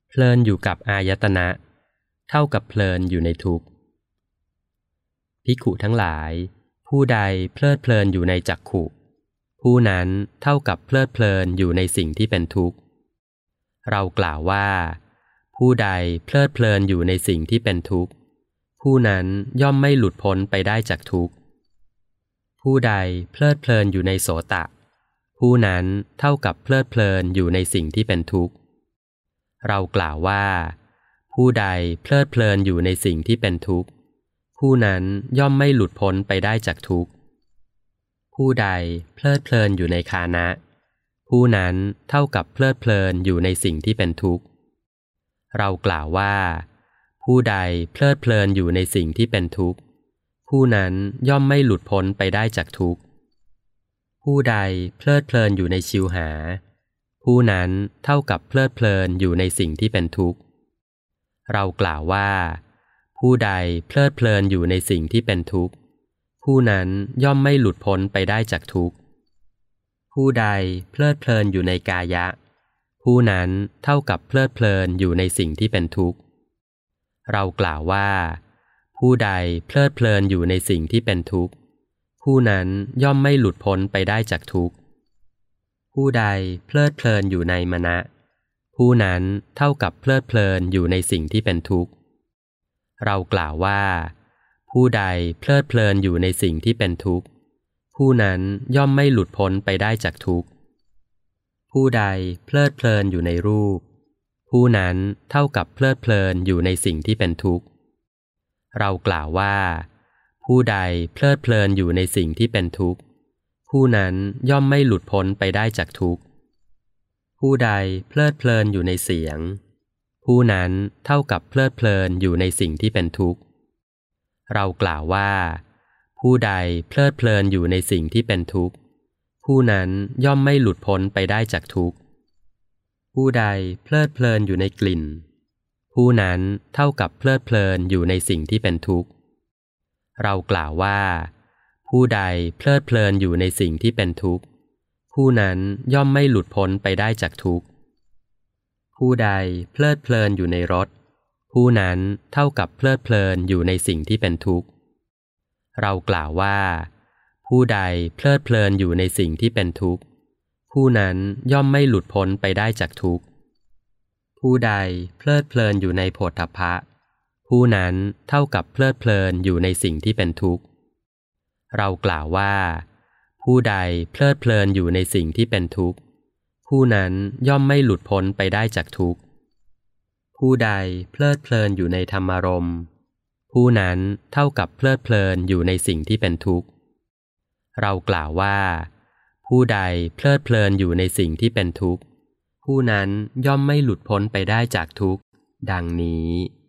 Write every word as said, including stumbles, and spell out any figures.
เพลินอยู่กับอายตนะเท่ากับเพลินอยู่ในทุกข์ภิกขุทั้งหลายผู้ใดเพลิดเพลินอยู่ในจักขุผู้นั้นเท่ากับเพลิดเพลินอยู่ในสิ่งที่เป็นทุกข์เรากล่าวว่าผู้ใดเพลิดเพลินอยู่ในสิ่งที่เป็นทุกข์ผู้นั้นย่อมไม่หลุดพ้นไปได้จากทุกข์ผู้ใดเพลิดเพลินอยู่ในโสตะผู้นั้นเท่ากับเพลิดเพลินอยู่ในสิ่งที่เป็นทุกข์เรากล่าวว่าผู้ใดเพลิดเพลินอยู่ในสิ่งที่เป็นทุกข์ผู้นั้นย่อมไม่หลุดพ้นไปได้จากทุกข์ผู้ใดเพลิดเพลินอยู่ในฆานะผู้นั้นเท่ากับเพลิดเพลินอยู่ในสิ่งที่เป็นทุกข์เรากล่าวว่าผู้ใดเพลิดเพลินอยู่ในสิ่งที่เป็นทุกข์ผู้นั้นย่อมไม่หลุดพ้นไปได้จากทุกข์ผู้ใดเพลิดเพลินอยู่ในชิวหาผู้นั้นเท่ากับเพลิดเพลินอยู่ในสิ่งที่เป็นทุกข์เรากล่าวว่าผู้ใดเพลิดเพลินอยู่ในสิ่งที่เป็นทุกข์ผู้นั้นย่อมไม่หลุดพ้นไปได้จากทุกข์ผู้ใดเพลิดเพลินอยู่ในกายะผู้นั้นเท่ากับเพลิดเพลินอยู่ในสิ่งที่เป็นทุกข์เรากล่าวว่าผู้ใดเพลิดเพลินอยู่ในสิ่งที่เป็นทุกข์ผู้นั้นย่อมไม่หลุดพ้นไปได้จากทุกข์ผู้ใดเพลิดเพลินอยู่ในมนะผู้นั้นเท่ากับเพลิดเพลินอยู่ในสิ่งที่เป็นทุกข์เรากล่าวว่าผู้ใดเพลิดเพลินอยู่ในสิ่งที่เป็นทุกข์ผู้นั้นย่อมไม่หลุดพ้นไปได้จากทุกข์ผู้ใดเพลิดเพลินอยู่ในรูปผู้นั้นเท่ากับเพลิดเพลินอยู่ในสิ่งที่เป็นทุกข์เรากล่าวว่าผู้ใดเพลิดเพลินอยู่ในสิ่งที่เป็นทุกข์ผู้นั้นย่อมไม่หลุดพ้นไปได้จากทุกข์ผู้ใดเพลิดเพลินอยู่ในเสียงผู้นั้นเท่ากับเพลิดเพลินอยู่ในสิ่งที่เป็นทุกข์เรากล่าวว่าผู้ใดเพลิดเพลินอยู่ในสิ่งที่เป็นทุกข์ผู้นั้นย่อมไม่หลุดพ้นไปได้จากทุกข์ผู้ใดเพลิดเพลินอยู่ในกลิ่นผู้นั้นเท่ากับเพลิดเพลินอยู่ในสิ่งที่เป็นทุกข์เรากล่าวว่าผู้ใดเพลิดเพลินอยู่ในสิ่งที่เป็นทุกข์ผู้นั้นย่อมไม่หลุดพ้นไปได้จากทุกข์ผู้ใดเพลิดเพลินอยู่ในรสผู้นั้นเท่ากับเพลิดเพลินอยู่ในสิ่งที่เป็นทุกข์เรากล่าวว่าผู้ใดเพลิดเพลินอยู่ในสิ่งที่เป็นทุกข์ผู้นั้นย่อมไม่หลุดพ้นไปได้จากทุกข์ผู้ใดเพลิดเพลินอยู่ในโผฏฐัพพะผู้นั้นเท่ากับเพลิดเพลินอยู่ในสิ่งที่เป็นทุกข์เรากล่าวว่าผู้ใดเพลิดเพลินอยู่ในสิ่งที่เป็นทุกข์ผู้นั้นย่อมไม่หลุดพ้นไปได้จากทุกข์ผู้ใดเพลิดเพลินอยู่ในธรรมารมณ์ผู้นั้นเท่ากับเพลิดเพลินอยู่ในสิ่งที่เป็นทุกข์เรากล่าวว่าผู้ใดเพลิดเพลินอยู่ในสิ่งที่เป็นทุกข์ผู้นั้นย่อมไม่หลุดพ้นไปได้จากทุกข์ดังนี้